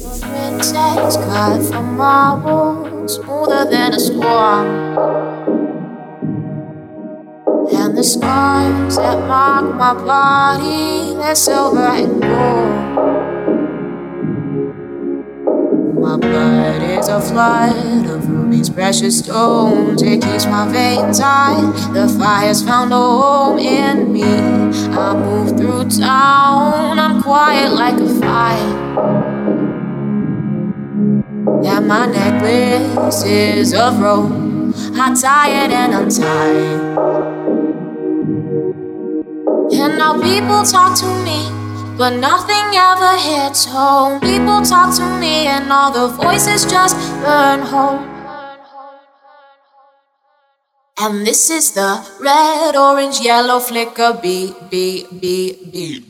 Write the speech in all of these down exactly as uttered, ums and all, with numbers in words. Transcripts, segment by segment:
Princess cut from marble, smoother than a storm. And the scars that mark my body, they're silver and gold. My blood is a flood of rubies, precious stones. It keeps my veins high. The fire's found a home in me. I move through town, I'm quiet like a fire. And my necklace is of rope. I tie it and untie it. And now people talk to me, but nothing ever hits home. People talk to me and all the voices just burn home. And this is the red, orange, yellow flicker beat, beat, beat, beat.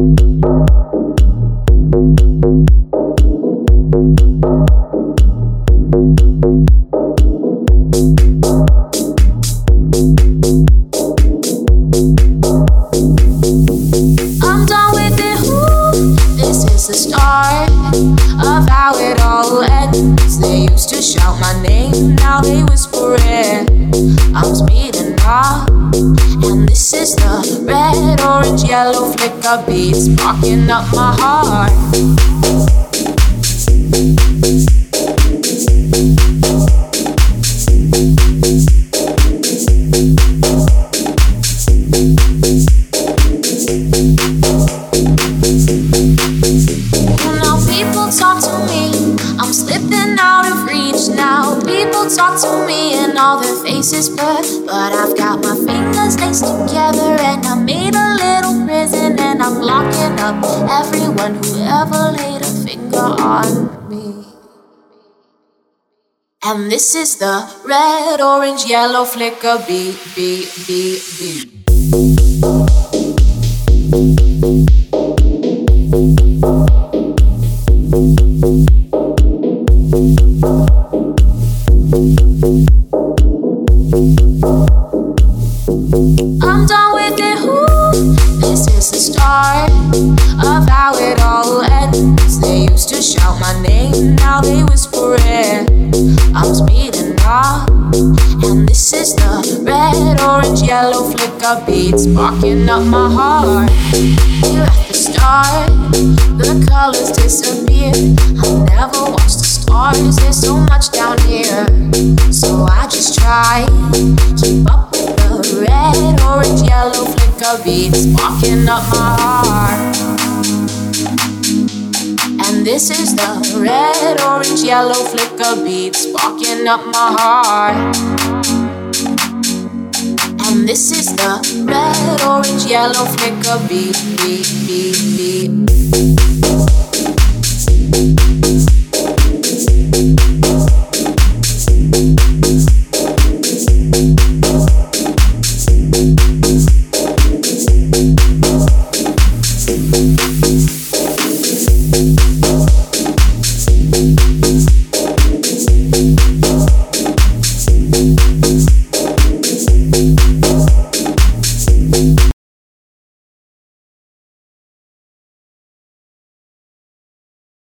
The start of how it all ends. They used to shout my name, now they whisper it. I'm speeding up, and this is the red, orange, yellow flicker beat, sparking up my heart. Talk to me, I'm slipping out of reach now. People talk to me and all their faces blur, but I've got my fingers laced together and I made a little prison, and I'm locking up everyone who ever laid a finger on me. And this is the red, orange, yellow flicker beat, beat, beat, beat. I'm done with it, ooh. This is the start of how it all ends. They used to shout my name, now they whisper it. I'm speeding up, and this is the red, orange, yellow flicker beat, sparking up my heart. You're at the start, the colors disappear. I never watch the stars, there's so much down here. So I just try, keep up with the red, orange, yellow flicker beat, sparking up my heart. And this is the red, orange, yellow flicker beat, sparking up my heart. And this is the red, orange, yellow flicker beat, beat, beat, beat.